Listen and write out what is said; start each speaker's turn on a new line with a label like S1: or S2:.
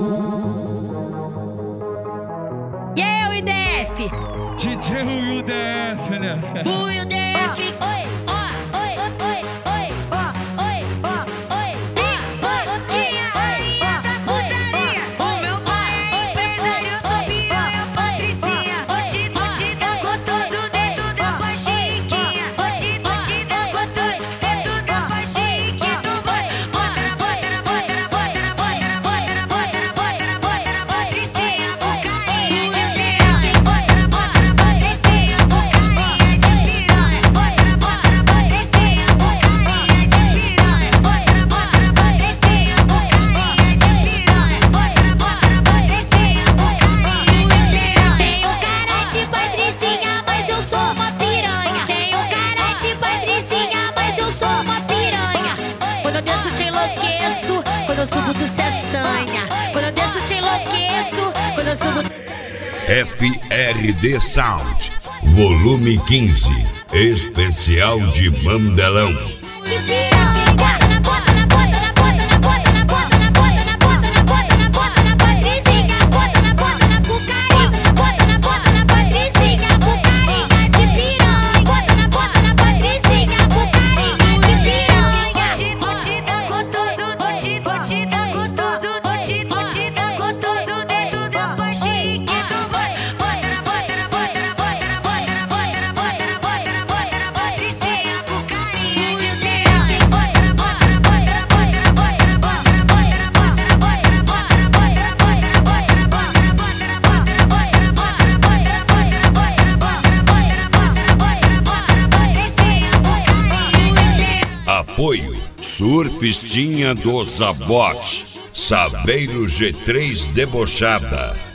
S1: E aí, o IDF?
S2: DJ Will DF, né?
S1: O IDF. Oi, ó, oi, oi, oi, ó, oi, ó, oi,
S3: Pipoquinha, rainha da putaria. O meu pai é empresário, eu sou piranha, Patricinha. Vou te dar gostoso dentro da pachiquinha. Vou te dar gostoso dentro da pachiquinha. Então vai, bota na Patricinha, bocainha de piranha. Bota na Patricinha, bocainha de piranha. Bota na Patricinha, bocainha de piranha. Bota na Patricinha, bocainha de piranha. Bota na Patricinha, bocainha de piranha.
S1: Tenho cara de Patricinha, mas eu sou uma piranha. Tenho cara de Patricinha, mas eu sou uma piranha. Quando eu desço te enlouqueço, quando eu subo tu se assanha. Quando eu desço te enlouqueço, quando eu subo tu se
S4: FRD Sound, volume 15, especial de Mandelão.
S1: piranha. Bota na bota na bota na bota na bota na bota na bota na bota na bota na bota na Patricinha. Bota na bota na bucarinha. Bota na bota na Patricinha, bucarinha de piranha. Bota na bota na Patricinha, bucarinha de piranha.
S3: Vou te dar gostoso, vou te dar gostoso, vou te dar gostoso dentro da pachique. Então vai, bota na Patricinha, bucarinha de piranha. Bota na Patricinha, bucarinha de piranha.
S4: Apoio Surfistinha do Zabote, Saveiro G3 Debochada.